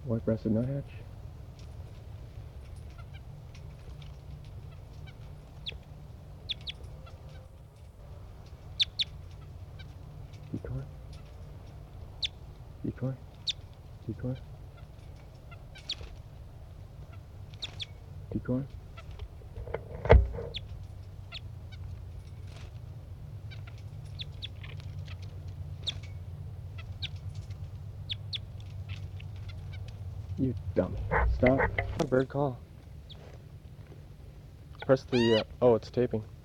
White-breasted nuthatch. Decoy. Decoy. Decoy. Decoy. You dummy. Stop. Bird call. Press the, oh, it's taping.